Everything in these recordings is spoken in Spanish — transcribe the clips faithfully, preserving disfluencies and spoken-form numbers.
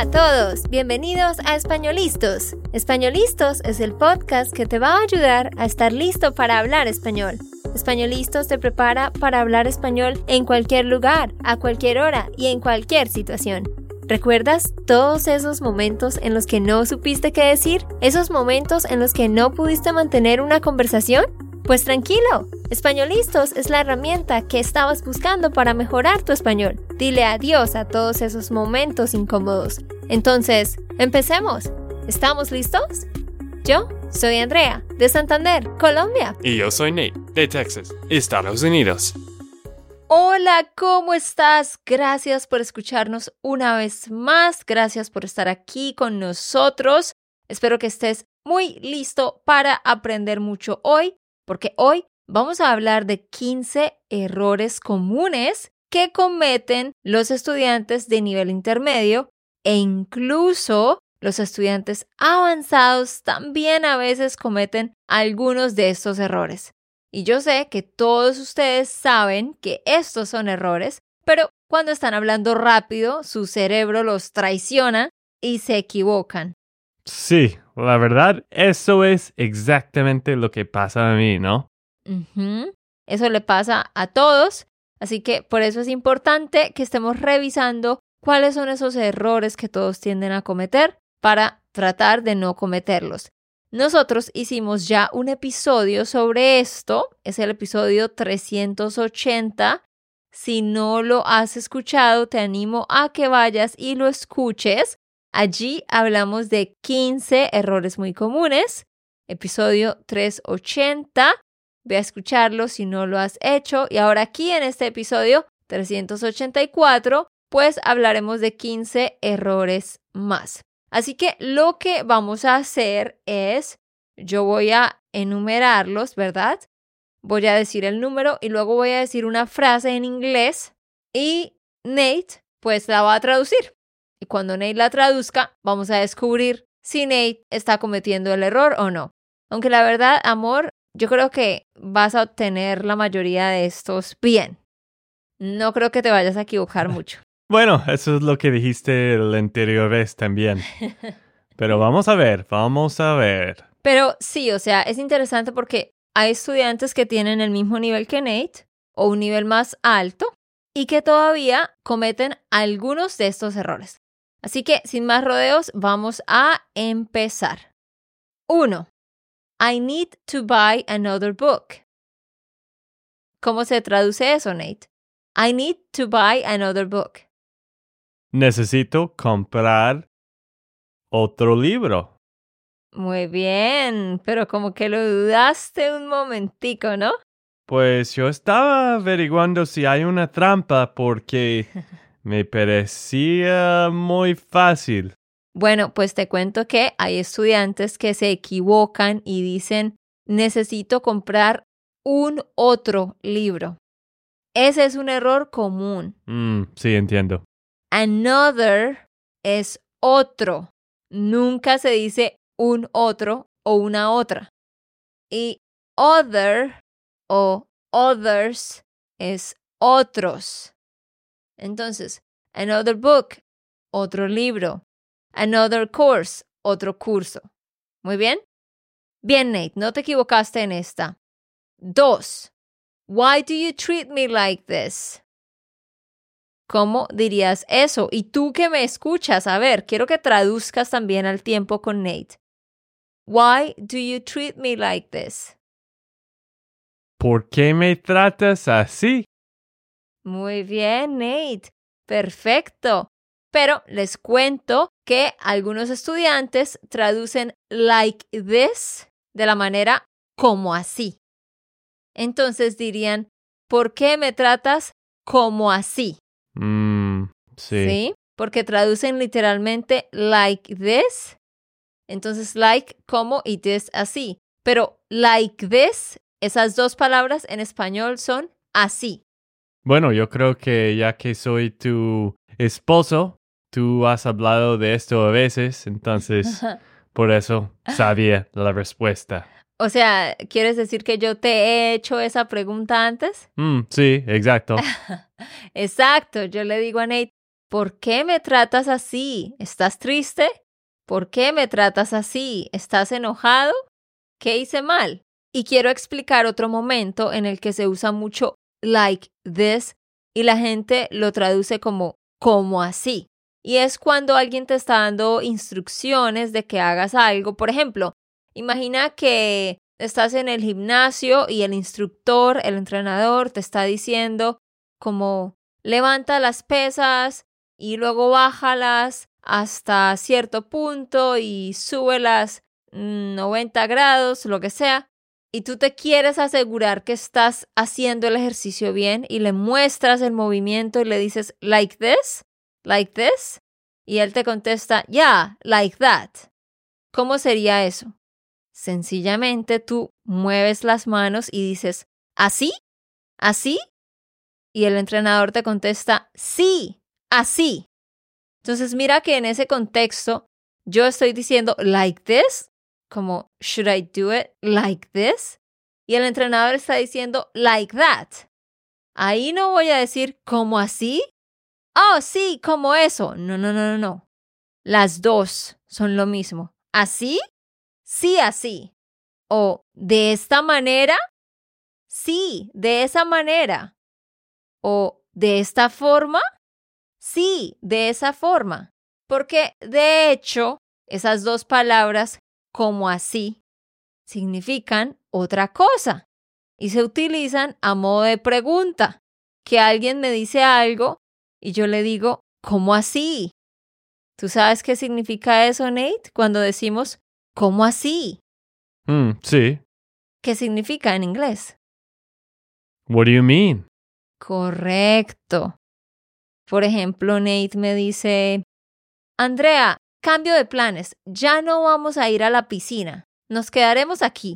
a todos, bienvenidos a Españolistos. Españolistos es el podcast que te va a ayudar a estar listo para hablar español. Españolistos te prepara para hablar español en cualquier lugar, a cualquier hora y en cualquier situación. ¿Recuerdas todos esos momentos en los que no supiste qué decir? ¿Esos momentos en los que no pudiste mantener una conversación? Pues tranquilo, Españolistos es la herramienta que estabas buscando para mejorar tu español. Dile adiós a todos esos momentos incómodos. Entonces, empecemos. ¿Estamos listos? Yo soy Andrea, de Santander, Colombia. Y yo soy Nate, de Texas, Estados Unidos. Hola, ¿cómo estás? Gracias por escucharnos una vez más. Gracias por estar aquí con nosotros. Espero que estés muy listo para aprender mucho hoy, porque hoy vamos a hablar de quince errores comunes que cometen los estudiantes de nivel intermedio e incluso los estudiantes avanzados también a veces cometen algunos de estos errores. Y yo sé que todos ustedes saben que estos son errores, pero cuando están hablando rápido, su cerebro los traiciona y se equivocan. Sí, la verdad, eso es exactamente lo que pasa a mí, ¿no? Uh-huh. Eso le pasa a todos, así que por eso es importante que estemos revisando cuáles son esos errores que todos tienden a cometer para tratar de no cometerlos. Nosotros hicimos ya un episodio sobre esto, es el episodio trescientos ochenta. Si no lo has escuchado, te animo a que vayas y lo escuches. Allí hablamos de quince errores muy comunes, episodio trescientos ochenta. Ve a escucharlo si no lo has hecho. Y ahora aquí en este episodio trescientos ochenta y cuatro, pues hablaremos de quince errores más. Así que lo que vamos a hacer es, yo voy a enumerarlos, ¿verdad? Voy a decir el número y luego voy a decir una frase en inglés y Nate pues la va a traducir. Y cuando Nate la traduzca, vamos a descubrir si Nate está cometiendo el error o no. Aunque la verdad, amor, yo creo que vas a obtener la mayoría de estos bien. No creo que te vayas a equivocar mucho. Bueno, eso es lo que dijiste la anterior vez también. Pero vamos a ver, vamos a ver. Pero sí, o sea, es interesante porque hay estudiantes que tienen el mismo nivel que Nate o un nivel más alto y que todavía cometen algunos de estos errores. Así que, sin más rodeos, vamos a empezar. Uno. I need to buy another book. ¿Cómo se traduce eso, Nate? I need to buy another book. Necesito comprar otro libro. Muy bien, pero como que lo dudaste un momentico, ¿no? Pues yo estaba averiguando si hay una trampa porque me parecía muy fácil. Bueno, pues te cuento que hay estudiantes que se equivocan y dicen, necesito comprar un otro libro. Ese es un error común. Mm, sí, entiendo. Another es otro. Nunca se dice un otro o una otra. Y other o others es otros. Entonces, another book, otro libro. Another course, otro curso. ¿Muy bien? Bien, Nate, no te equivocaste en esta. Dos. Why do you treat me like this? ¿Cómo dirías eso? Y tú que me escuchas, a ver, quiero que traduzcas también al tiempo con Nate. Why do you treat me like this? ¿Por qué me tratas así? Muy bien, Nate. Perfecto. Pero les cuento que algunos estudiantes traducen like this de la manera como así. Entonces dirían, ¿por qué me tratas como así? Mm, sí. Sí, porque traducen literalmente like this. Entonces like como y this así. Pero like this, esas dos palabras en español son así. Bueno, yo creo que ya que soy tu esposo, tú has hablado de esto a veces, entonces por eso sabía la respuesta. O sea, ¿quieres decir que yo te he hecho esa pregunta antes? Mm, sí, exacto. Exacto, yo le digo a Nate, ¿por qué me tratas así? ¿Estás triste? ¿Por qué me tratas así? ¿Estás enojado? ¿Qué hice mal? Y quiero explicar otro momento en el que se usa mucho like this y la gente lo traduce como como así. Y es cuando alguien te está dando instrucciones de que hagas algo. Por ejemplo, imagina que estás en el gimnasio y el instructor, el entrenador, te está diciendo como levanta las pesas y luego bájalas hasta cierto punto y súbelas noventa grados, lo que sea. Y tú te quieres asegurar que estás haciendo el ejercicio bien y le muestras el movimiento y le dices, like this, like this. Y él te contesta, yeah, like that. ¿Cómo sería eso? Sencillamente tú mueves las manos y dices, ¿así? ¿Así? Y el entrenador te contesta, sí, así. Entonces mira que en ese contexto yo estoy diciendo, like this, como, should I do it like this? Y el entrenador está diciendo, like that. Ahí no voy a decir, ¿cómo así? Oh, sí, como eso. No, no, no, no, no. Las dos son lo mismo. ¿Así? Sí, así. O, ¿de esta manera? Sí, de esa manera. O, ¿de esta forma? Sí, de esa forma. Porque, de hecho, esas dos palabras, como así, significan otra cosa y se utilizan a modo de pregunta. Que alguien me dice algo y yo le digo, ¿cómo así? ¿Tú sabes qué significa eso, Nate? Cuando decimos, ¿cómo así? Mm, sí. ¿Qué significa en inglés? What do you mean? Correcto. Por ejemplo, Nate me dice, Andrea, cambio de planes, ya no vamos a ir a la piscina, nos quedaremos aquí.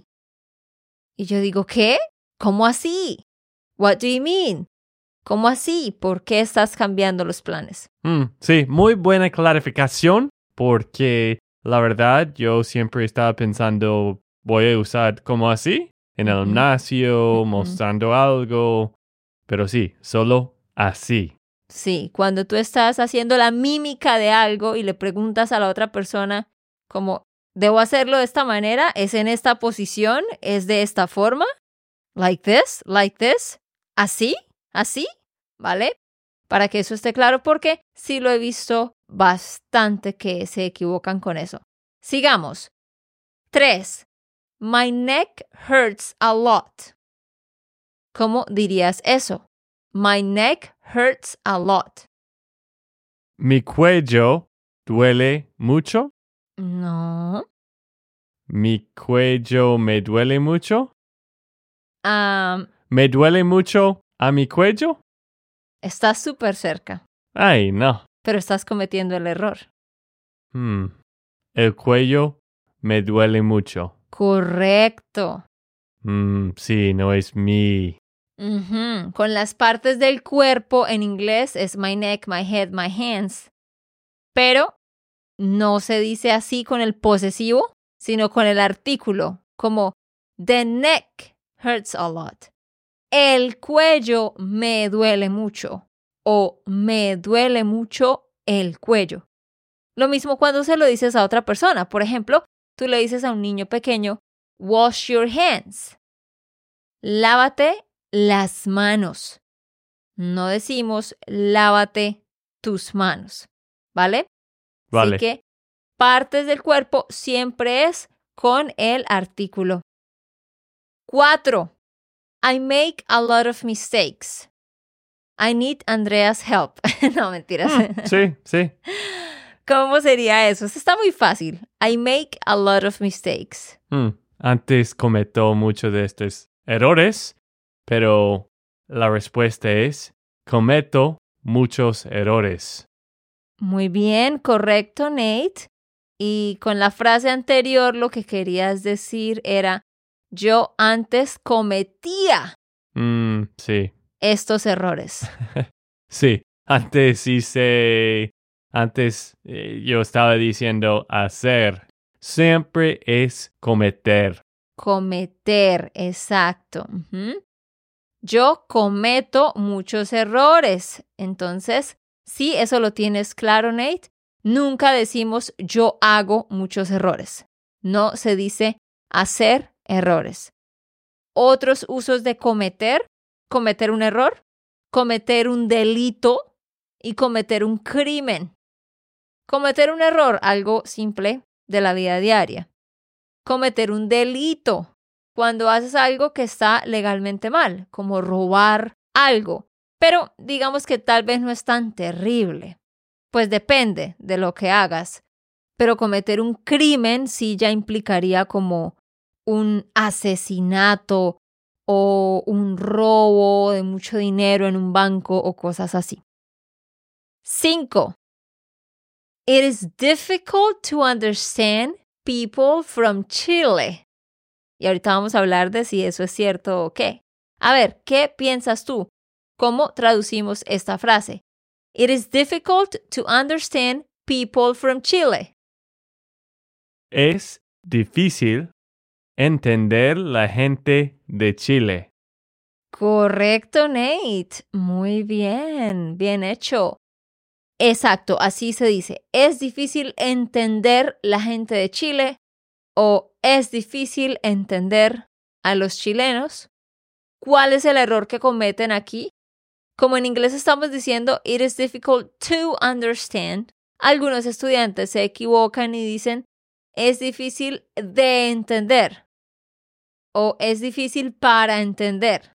Y yo digo, ¿qué? ¿Cómo así? What do you mean? ¿Cómo así? ¿Por qué estás cambiando los planes? Mm, sí, muy buena clarificación porque la verdad yo siempre estaba pensando voy a usar como así en el Ujú. gimnasio, Ujú. mostrando algo, pero sí, solo así. Sí, cuando tú estás haciendo la mímica de algo y le preguntas a la otra persona como, ¿debo hacerlo de esta manera? ¿Es en esta posición? ¿Es de esta forma? Like this, like this. ¿Así? ¿Así? ¿Vale? Para que eso esté claro porque sí lo he visto bastante que se equivocan con eso. Sigamos. Tres. My neck hurts a lot. ¿Cómo dirías eso? My neck hurts a lot. Mi cuello duele mucho. No. Mi cuello me duele mucho. Um, ¿Me duele mucho a mi cuello? estás súper cerca, Ay, no. pero estás cometiendo el error. Hmm. El cuello me duele mucho. Correcto. Mm, sí, no es mi. Ujú. Con las partes del cuerpo en inglés es my neck, my head, my hands. Pero no se dice así con el posesivo, sino con el artículo, como the neck hurts a lot. El cuello me duele mucho o me duele mucho el cuello. Lo mismo cuando se lo dices a otra persona. Por ejemplo, tú le dices a un niño pequeño, wash your hands. Lávate las manos. No decimos lávate tus manos, ¿vale? Vale. Así que partes del cuerpo siempre es con el artículo. Cuatro. I make a lot of mistakes. I need Andrea's help. No, mentiras. Sí, sí. ¿Cómo sería eso? Eso está muy fácil. I make a lot of mistakes. Hmm. Antes cometo muchos de estos errores, pero la respuesta es cometo muchos errores. Muy bien, correcto, Nate. Y con la frase anterior lo que querías decir era yo antes cometía Mm, sí. estos errores. Sí. Antes hice... Antes eh, yo estaba diciendo hacer. Siempre es cometer. Cometer, exacto. Ujú. Yo cometo muchos errores. Entonces, Sí, eso lo tienes claro, Nate. Nunca decimos yo hago muchos errores. No se dice hacer errores. Otros usos de cometer, cometer un error, cometer un delito y cometer un crimen. Cometer un error, algo simple de la vida diaria. Cometer un delito, cuando haces algo que está legalmente mal, como robar algo. Pero digamos que tal vez no es tan terrible. Pues depende de lo que hagas. Pero cometer un crimen sí ya implicaría como un asesinato o un robo de mucho dinero en un banco o cosas así. Cinco. It is difficult to understand people from Chile. Y ahorita vamos a hablar de si eso es cierto o qué. A ver, ¿qué piensas tú? ¿Cómo traducimos esta frase? It is difficult to understand people from Chile. Es difícil entender la gente de Chile. Correcto, Nate. Muy bien, bien hecho. Exacto, así se dice. Es difícil entender la gente de Chile o es difícil entender a los chilenos. ¿Cuál es el error que cometen aquí? Como en inglés estamos diciendo, it is difficult to understand. Algunos estudiantes se equivocan y dicen, es difícil de entender o es difícil para entender.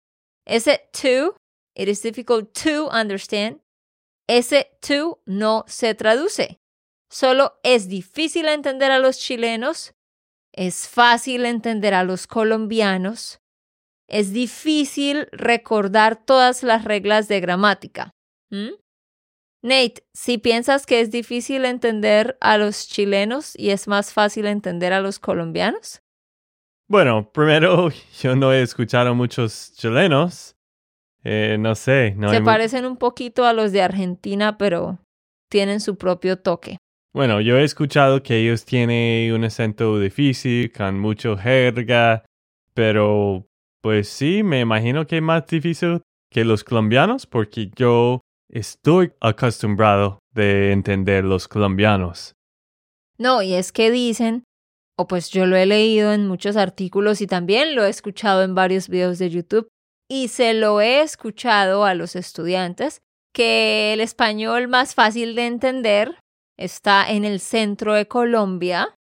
Ese to, it is difficult to understand, ese to no se traduce. Solo es difícil entender a los chilenos, es fácil entender a los colombianos, es difícil recordar todas las reglas de gramática. ¿Mm? Nate, si piensas que es difícil entender a los chilenos y es más fácil entender a los colombianos. Bueno, primero, yo no he escuchado muchos chilenos. Eh, no sé. No Se hay mu- parecen un poquito a los de Argentina, pero tienen su propio toque. Bueno, yo he escuchado que ellos tienen un acento difícil, con mucho jerga, pero pues sí, me imagino que es más difícil que los colombianos porque yo estoy acostumbrado de entender los colombianos. No, y es que dicen, o pues yo lo he leído en muchos artículos y también lo he escuchado en varios videos de YouTube, y se lo he escuchado a los estudiantes, que el español más fácil de entender está en el centro de Colombia,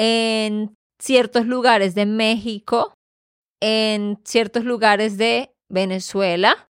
en ciertos lugares de México, en ciertos lugares de Venezuela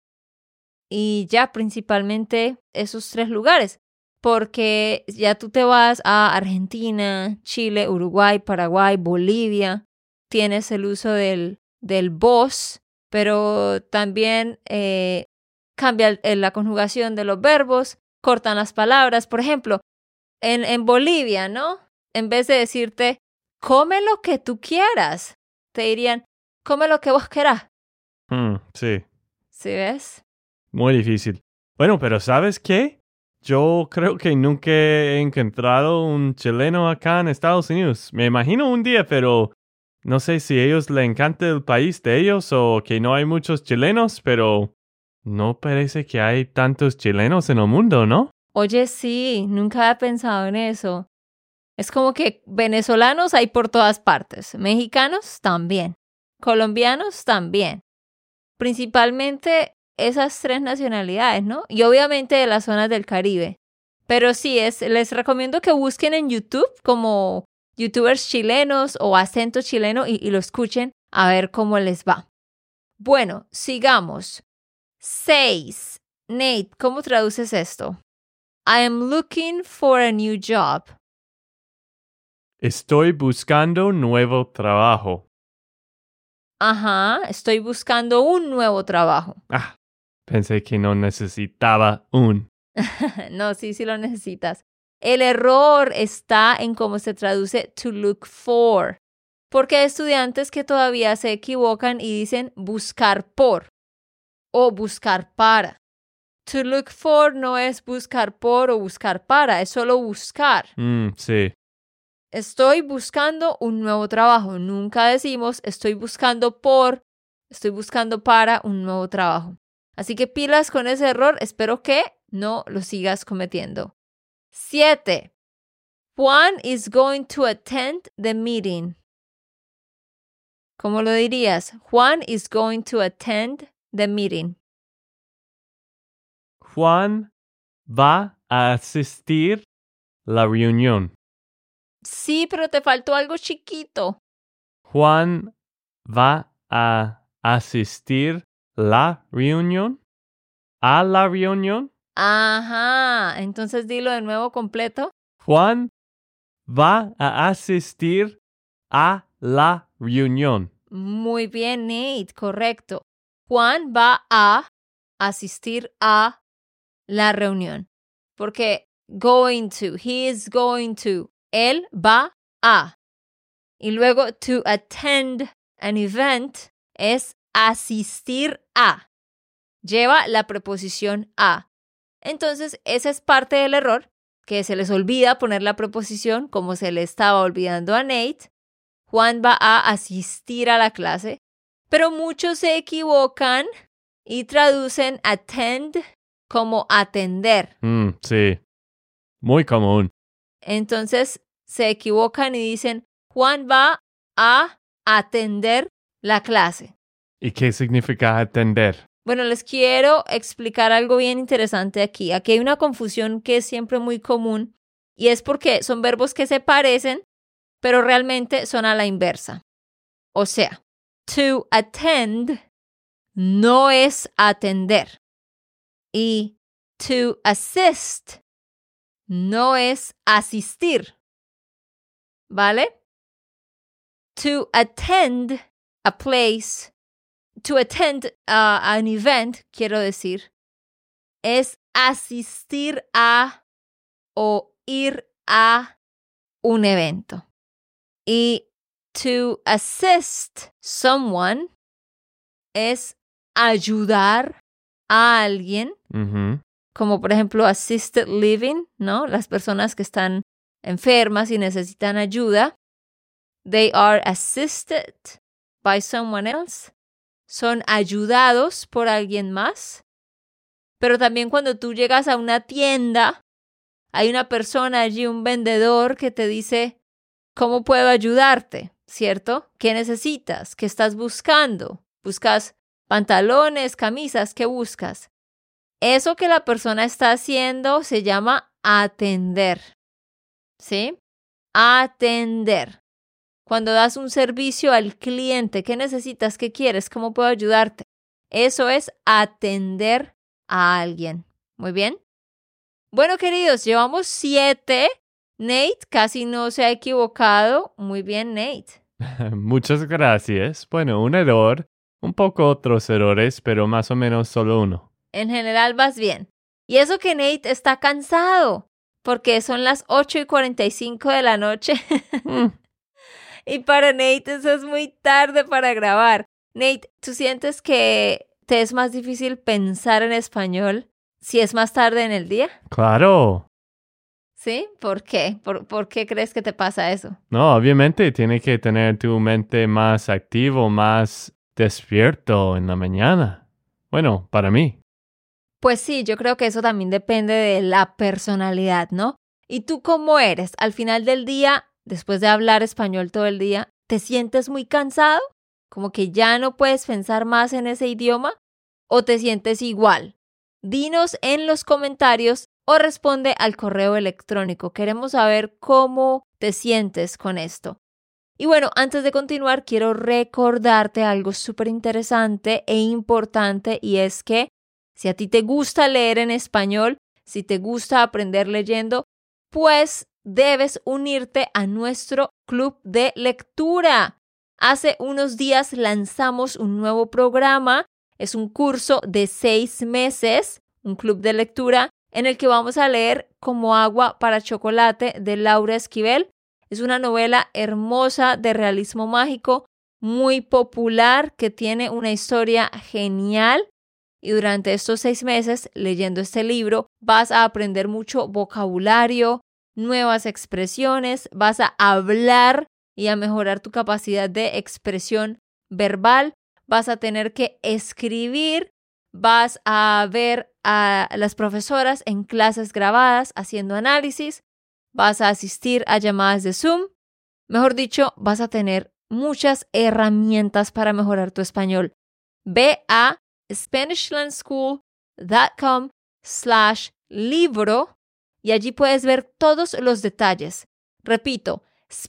y ya principalmente esos tres lugares. Porque ya tú te vas a Argentina, Chile, Uruguay, Paraguay, Bolivia, tienes el uso del, del vos, pero también eh, cambia el, la conjugación de los verbos, cortan las palabras. Por ejemplo, en, en Bolivia, ¿no? En vez de decirte, come lo que tú quieras, te dirían, come lo que vos querás. Hmm, sí, ¿Sí ves? muy difícil. Bueno, pero ¿sabes qué? Yo creo que nunca he encontrado un chileno acá en Estados Unidos. Me imagino un día, pero no sé si a ellos les encanta el país de ellos o que no hay muchos chilenos, pero no parece que hay tantos chilenos en el mundo, ¿no? Oye, sí, nunca he pensado en eso. Es como que venezolanos hay por todas partes, mexicanos también, colombianos también. Principalmente esas tres nacionalidades, ¿no? Y obviamente de las zonas del Caribe. Pero sí, es, les recomiendo que busquen en YouTube como youtubers chilenos o acento chileno y, y lo escuchen a ver cómo les va. Bueno, sigamos. Seis. Nate, ¿cómo traduces esto? I am looking for a new job. Estoy buscando nuevo trabajo. Ajá, estoy buscando un nuevo trabajo. Ah, pensé que no necesitaba un. No, sí, sí lo necesitas. El error está en cómo se traduce to look for. Porque hay estudiantes que todavía se equivocan y dicen buscar por o buscar para. To look for no es buscar por o buscar para, es solo buscar. Mm, sí. Estoy buscando un nuevo trabajo. Nunca decimos estoy buscando por, estoy buscando para un nuevo trabajo. Así que pilas con ese error. Espero que no lo sigas cometiendo. Siete. Juan is going to attend the meeting. ¿Cómo lo dirías? Juan is going to attend the meeting. Juan va a asistir la reunión. Sí, pero te faltó algo chiquito. Juan va a asistir la reunión. ¿A la reunión? Ajá. Entonces dilo de nuevo completo. Juan va a asistir a la reunión. Muy bien, Nate. Correcto. Juan va a asistir a la reunión. Porque going to, he is going to, él va a. Y luego to attend an event es asistir a. Lleva la preposición a. Entonces, esa es parte del error, que se les olvida poner la preposición como se le estaba olvidando a Nate. Juan va a asistir a la clase, pero muchos se equivocan y traducen attend como atender. Mm, sí, muy común. Entonces, se equivocan y dicen, Juan va a atender la clase. ¿Y qué significa atender? Bueno, les quiero explicar algo bien interesante aquí. Aquí hay una confusión que es siempre muy común y es porque son verbos que se parecen, pero realmente son a la inversa. O sea, to attend no es atender y to assist no es asistir. ¿Vale? To attend a place, to attend uh, an event, quiero decir, es asistir a o ir a un evento. Y to assist someone es ayudar a alguien, Uh-huh. como por ejemplo assisted living, ¿no? Las personas que están enfermas y necesitan ayuda. They are assisted by someone else. Son ayudados por alguien más. Pero también cuando tú llegas a una tienda, hay una persona allí, un vendedor que te dice, ¿cómo puedo ayudarte? ¿Cierto? ¿Qué necesitas? ¿Qué estás buscando? ¿Buscas pantalones, camisas? ¿Qué buscas? Eso que la persona está haciendo se llama atender. ¿Sí? Atender. Cuando das un servicio al cliente, ¿qué necesitas? ¿Qué quieres? ¿Cómo puedo ayudarte? Eso es atender a alguien. Muy bien. Bueno, queridos, llevamos siete. Nate casi no se ha equivocado. Muy bien, Nate. Muchas gracias. Bueno, un error, un poco otros errores, pero más o menos solo uno. En general vas bien. Y eso que Nate está cansado, porque son las ocho y cuarenta y cinco de la noche. Y para Nate eso es muy tarde para grabar. Nate, ¿tú sientes que te es más difícil pensar en español si es más tarde en el día? Claro. ¿Sí? ¿Por qué? ¿Por, ¿Por qué crees que te pasa eso? No, obviamente tiene que tener tu mente más activo, más despierto en la mañana. Bueno, para mí. Pues sí, yo creo que eso también depende de la personalidad, ¿no? ¿Y tú cómo eres? Al final del día, después de hablar español todo el día, ¿te sientes muy cansado? ¿Como que ya no puedes pensar más en ese idioma? ¿O te sientes igual? Dinos en los comentarios o responde al correo electrónico. Queremos saber cómo te sientes con esto. Y bueno, antes de continuar, quiero recordarte algo súper interesante e importante y es que si a ti te gusta leer en español, si te gusta aprender leyendo, pues debes unirte a nuestro club de lectura. Hace unos días lanzamos un nuevo programa. Es un curso de seis meses, un club de lectura, en el que vamos a leer Como agua para chocolate de Laura Esquivel. Es una novela hermosa de realismo mágico, muy popular, que tiene una historia genial. Y durante estos seis meses, leyendo este libro, vas a aprender mucho vocabulario, nuevas expresiones, vas a hablar y a mejorar tu capacidad de expresión verbal. Vas a tener que escribir vas a ver a las profesoras en clases grabadas haciendo análisis, vas a asistir a llamadas de Zoom. Mejor dicho, vas a tener muchas herramientas para mejorar tu español. Ve a SpanishLandSchool.com slash libro y allí puedes ver todos los detalles. Repito,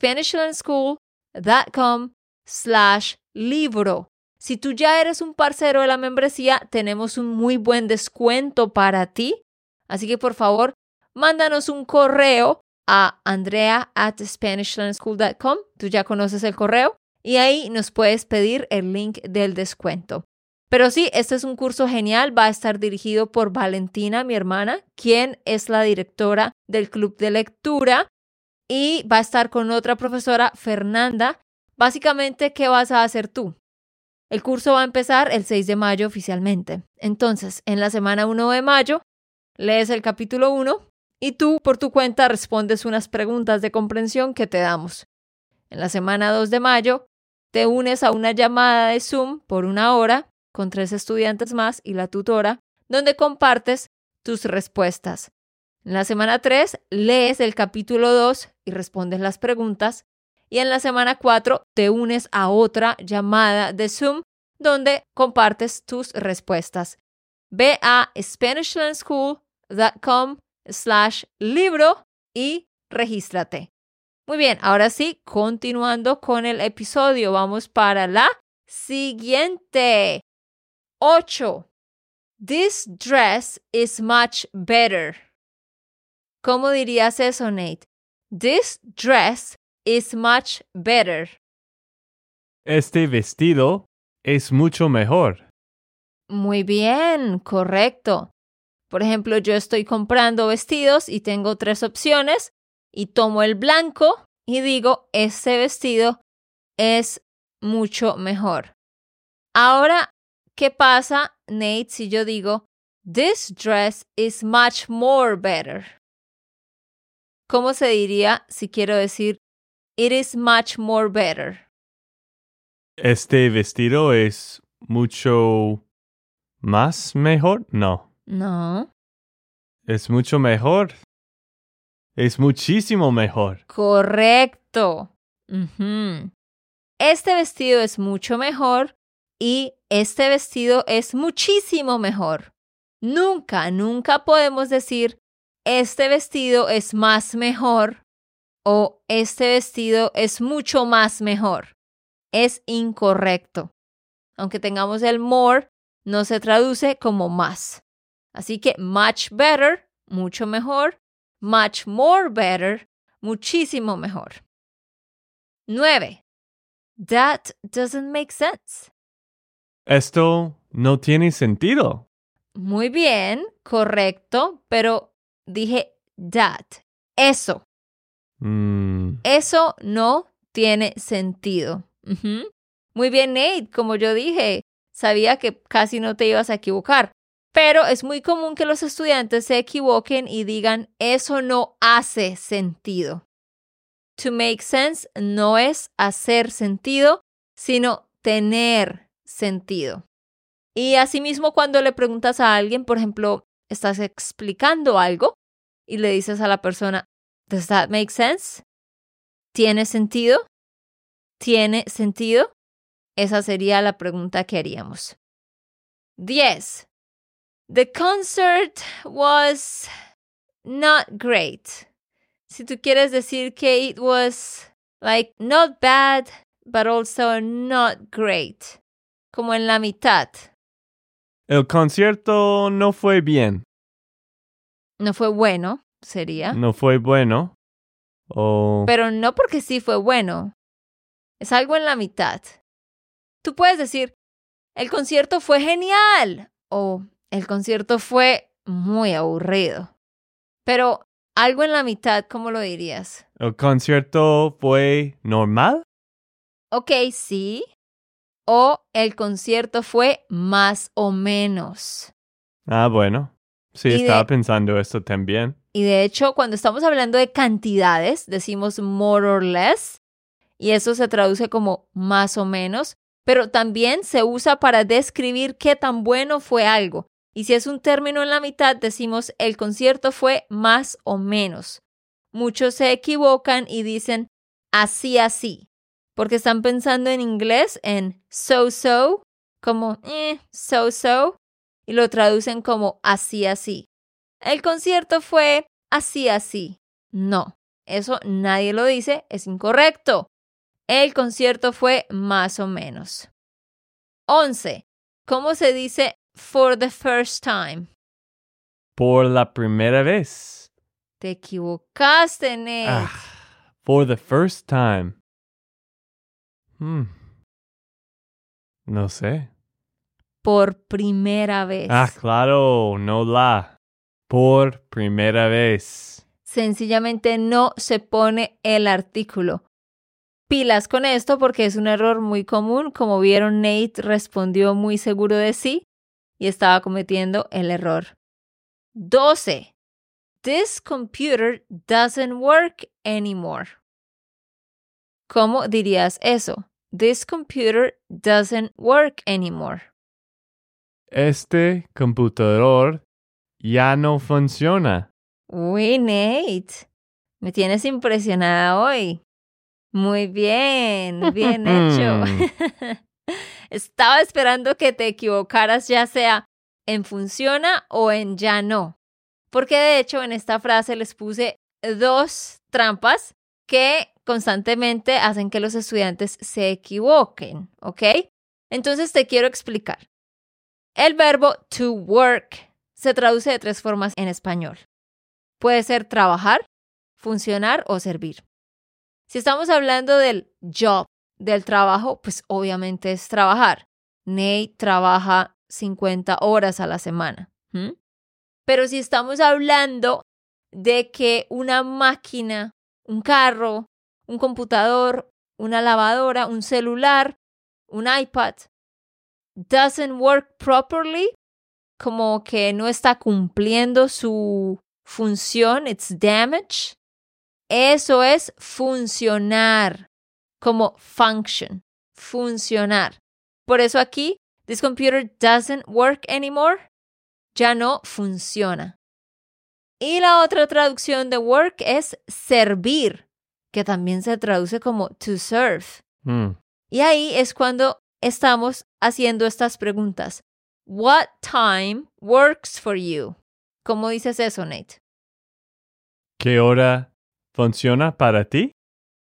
SpanishLandSchool.com slash libro. Si tú ya eres un parcero de la membresía, tenemos un muy buen descuento para ti. Así que por favor, mándanos un correo a andrea at SpanishLandSchool dot com. Tú ya conoces el correo y ahí nos puedes pedir el link del descuento. Pero sí, este es un curso genial. Va a estar dirigido por Valentina, mi hermana, quien es la directora del club de lectura, y va a estar con otra profesora, Fernanda. Básicamente, ¿qué vas a hacer tú? El curso va a empezar el seis de mayo oficialmente. Entonces, en la semana uno de mayo, lees el capítulo uno y tú, por tu cuenta, respondes unas preguntas de comprensión que te damos. En la semana dos de mayo, te unes a una llamada de Zoom por una hora con tres estudiantes más y la tutora, donde compartes tus respuestas. En la semana tres, lees el capítulo dos y respondes las preguntas. Y en la semana cuatro, te unes a otra llamada de Zoom, donde compartes tus respuestas. Ve a SpanishLandSchool.com slash libro y regístrate. Muy bien, ahora sí, continuando con el episodio, vamos para la siguiente. ocho. This dress is much better. ¿Cómo dirías eso, Nate? This dress is much better. Este vestido es mucho mejor. Muy bien, correcto. Por ejemplo, yo estoy comprando vestidos y tengo tres opciones y tomo el blanco y digo, este vestido es mucho mejor. Ahora, ¿qué pasa, Nate, si yo digo, this dress is much more better? ¿Cómo se diría si quiero decir, it is much more better? Este vestido es mucho más mejor. No. No. Es mucho mejor. Es muchísimo mejor. Correcto. Uh-huh. Este vestido es mucho mejor y este vestido es muchísimo mejor. Nunca, nunca podemos decir este vestido es más mejor o este vestido es mucho más mejor. Es incorrecto. Aunque tengamos el more, no se traduce como más. Así que much better, mucho mejor. Much more better, muchísimo mejor. nueve. That doesn't make sense. Esto no tiene sentido. Muy bien, correcto, pero dije that. Eso. Mm. Eso no tiene sentido. Uh-huh. Muy bien, Nate, como yo dije, sabía que casi no te ibas a equivocar. Pero es muy común que los estudiantes se equivoquen y digan, eso no hace sentido. To make sense no es hacer sentido, sino tener sentido. Y asimismo, cuando le preguntas a alguien, por ejemplo, estás explicando algo y le dices a la persona, ¿does that make sense? ¿Tiene sentido? ¿Tiene sentido? Esa sería la pregunta que haríamos. diez. The concert was not great. Si tú quieres decir que it was like not bad, but also not great. Como en la mitad. El concierto no fue bien. No fue bueno, sería. No fue bueno. O... Pero no porque sí fue bueno. Es algo en la mitad. Tú puedes decir, el concierto fue genial. O el concierto fue muy aburrido. Pero algo en la mitad, ¿cómo lo dirías? ¿El concierto fue normal? Ok, sí. O el concierto fue más o menos. Ah, bueno. Sí, Y estaba de- pensando esto también. Y de hecho, cuando estamos hablando de cantidades, decimos more or less. Y eso se traduce como más o menos. pero también se usa para describir qué tan bueno fue algo. Y si es un término en la mitad, decimos el concierto fue más o menos. Muchos se equivocan y dicen así, así, porque están pensando en inglés en so-so, como eh, so-so, y lo traducen como así, así. El concierto fue así, así. No, eso nadie lo dice, es incorrecto. El concierto fue más o menos. once. ¿Cómo se dice for the first time? Por la primera vez. Te equivocaste, Nate. Ah, for the first time. Hmm. No sé. Por primera vez. Ah, claro, no la. Por primera vez. Sencillamente no se pone el artículo. Pilas con esto porque es un error muy común. Como vieron, Nate respondió muy seguro de sí y estaba cometiendo el error. doce. This computer doesn't work anymore. ¿Cómo dirías eso? This computer doesn't work anymore. Este computador ya no funciona. Uy, Nate, me tienes impresionada hoy. Muy bien, bien hecho. Estaba esperando que te equivocaras ya sea en funciona o en ya no. Porque de hecho en esta frase les puse dos trampas que constantemente hacen que los estudiantes se equivoquen, ¿ok? Entonces te quiero explicar. El verbo to work se traduce de tres formas en español. Puede ser trabajar, funcionar o servir. Si estamos hablando del job, del trabajo, pues obviamente es trabajar. Nate trabaja cincuenta horas a la semana. ¿Mm? Pero si estamos hablando de que una máquina, un carro, un computador, una lavadora, un celular, un iPad, doesn't work properly, como que no está cumpliendo su función, it's damaged, eso es funcionar, como function, funcionar. Por eso aquí, this computer doesn't work anymore, ya no funciona. Y la otra traducción de work es servir, que también se traduce como to serve. Mm. Y ahí es cuando estamos haciendo estas preguntas. What time works for you? ¿Cómo dices eso, Nate? ¿Qué hora funciona para ti?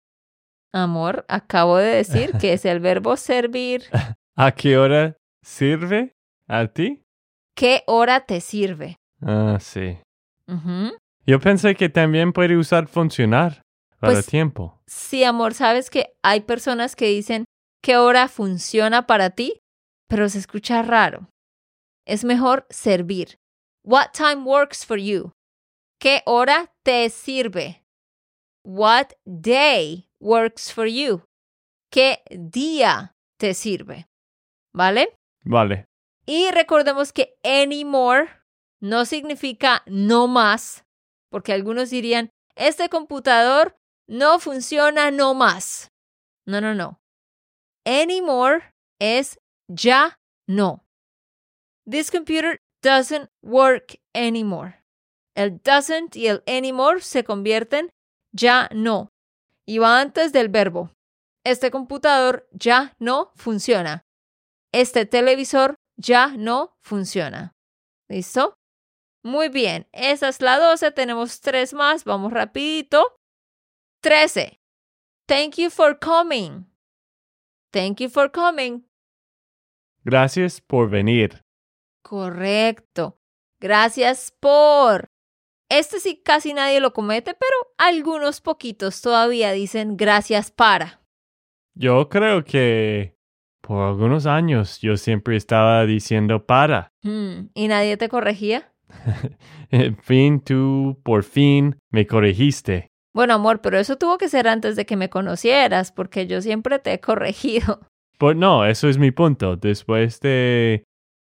Amor, acabo de decir que es el verbo servir. ¿A qué hora sirve a ti? ¿Qué hora te sirve? Ah, sí. Uh-huh. Yo pensé que también puede usar funcionar para Pues, tiempo. Sí, amor, sabes que hay personas que dicen ¿qué hora funciona para ti? Pero se escucha raro. Es mejor servir. What time works for you? ¿Qué hora te sirve? What day works for you? ¿Qué día te sirve? ¿Vale? Vale. Y recordemos que anymore no significa no más, porque algunos dirían, este computador no funciona no más. No, no, no. Anymore es ya no. This computer doesn't work anymore. El doesn't y el anymore se convierten ya no. Y va antes del verbo. Este computador ya no funciona. Este televisor ya no funciona. ¿Listo? Muy bien. Esa es la doce. Tenemos tres más. Vamos rapidito. trece. Thank you for coming. Thank you for coming. Gracias por venir. Correcto. Gracias por. Este sí casi nadie lo comete, pero algunos poquitos todavía dicen gracias para. Yo creo que por algunos años yo siempre estaba diciendo para. Hmm, ¿Y nadie te corregía? En fin, tú por fin me corregiste. Bueno, amor, pero eso tuvo que ser antes de que me conocieras, porque yo siempre te he corregido. Pues no, eso es mi punto. Después de,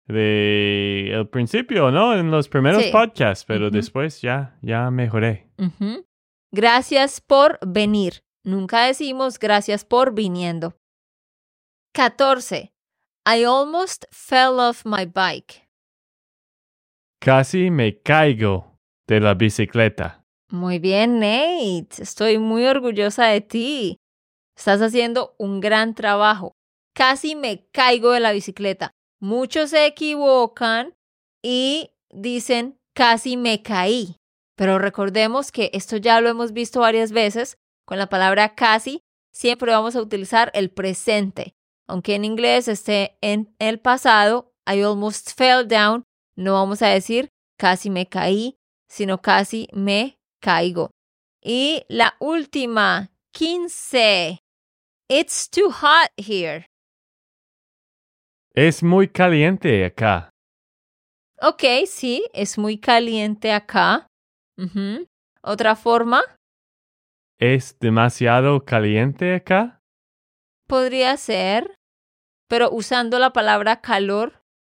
de el principio, ¿no? En los primeros Sí. podcasts, pero Uh-huh. después ya, ya mejoré. Uh-huh. Gracias por venir. Nunca decimos gracias por viniendo. catorce. I almost fell off my bike. Casi me caigo de la bicicleta. Muy bien, Nate. Estoy muy orgullosa de ti. Estás haciendo un gran trabajo. Casi me caigo de la bicicleta. Muchos se equivocan y dicen casi me caí. Pero recordemos que esto ya lo hemos visto varias veces. Con la palabra casi siempre vamos a utilizar el presente. Aunque en inglés esté en el pasado, I almost fell down, no vamos a decir casi me caí, sino casi me caigo. Y la última, quince. It's too hot here. Es muy caliente acá. Ok, sí, es muy caliente acá. Uh-huh. ¿Otra forma? ¿Es demasiado caliente acá? Podría ser, pero usando la palabra calor.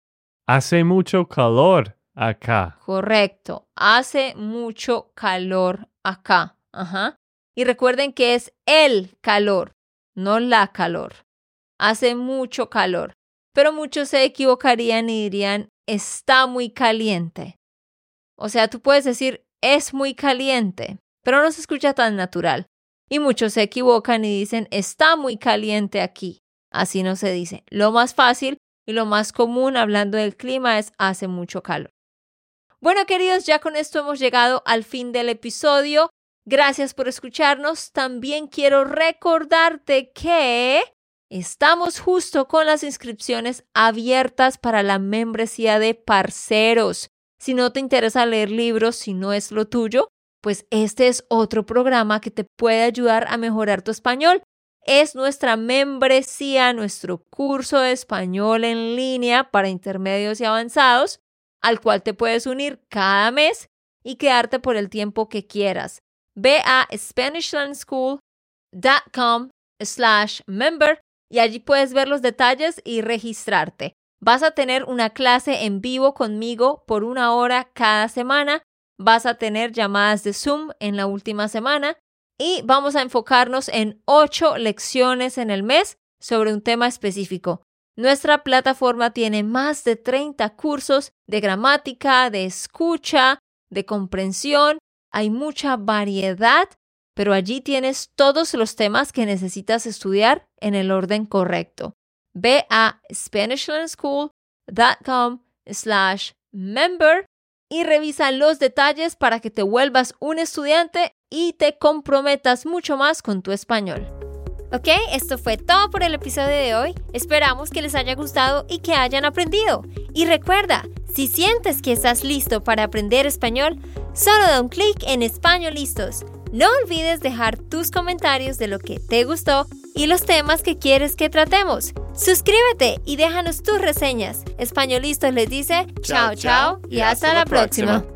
Hace mucho calor acá. Correcto, hace mucho calor acá. Ajá. Y recuerden que es el calor, no la calor. Hace mucho calor. Pero muchos se equivocarían y dirían, está muy caliente. O sea, tú puedes decir, es muy caliente, pero no se escucha tan natural. Y muchos se equivocan y dicen, está muy caliente aquí. Así no se dice. Lo más fácil y lo más común hablando del clima es hace mucho calor. Bueno, queridos, ya con esto hemos llegado al fin del episodio. Gracias por escucharnos. También quiero recordarte que estamos justo con las inscripciones abiertas para la membresía de Parceros. Si no te interesa leer libros, si no es lo tuyo, pues este es otro programa que te puede ayudar a mejorar tu español. Es nuestra membresía, nuestro curso de español en línea para intermedios y avanzados, al cual te puedes unir cada mes y quedarte por el tiempo que quieras. Ve a SpanishLandSchool dot com slash member y allí puedes ver los detalles y registrarte. Vas a tener una clase en vivo conmigo por una hora cada semana. Vas a tener llamadas de Zoom en la última semana y vamos a enfocarnos en ocho lecciones en el mes sobre un tema específico. Nuestra plataforma tiene más de treinta cursos de gramática, de escucha, de comprensión. Hay mucha variedad, pero allí tienes todos los temas que necesitas estudiar en el orden correcto. Ve a SpanishLandSchool dot com slash member y revisa los detalles para que te vuelvas un estudiante y te comprometas mucho más con tu español. Ok, esto fue todo por el episodio de hoy. Esperamos que les haya gustado y que hayan aprendido. Y recuerda, si sientes que estás listo para aprender español, solo da un clic en Español Listos. No olvides dejar tus comentarios de lo que te gustó y los temas que quieres que tratemos. Suscríbete y déjanos tus reseñas. Español Listos les dice chao, chao y hasta la próxima.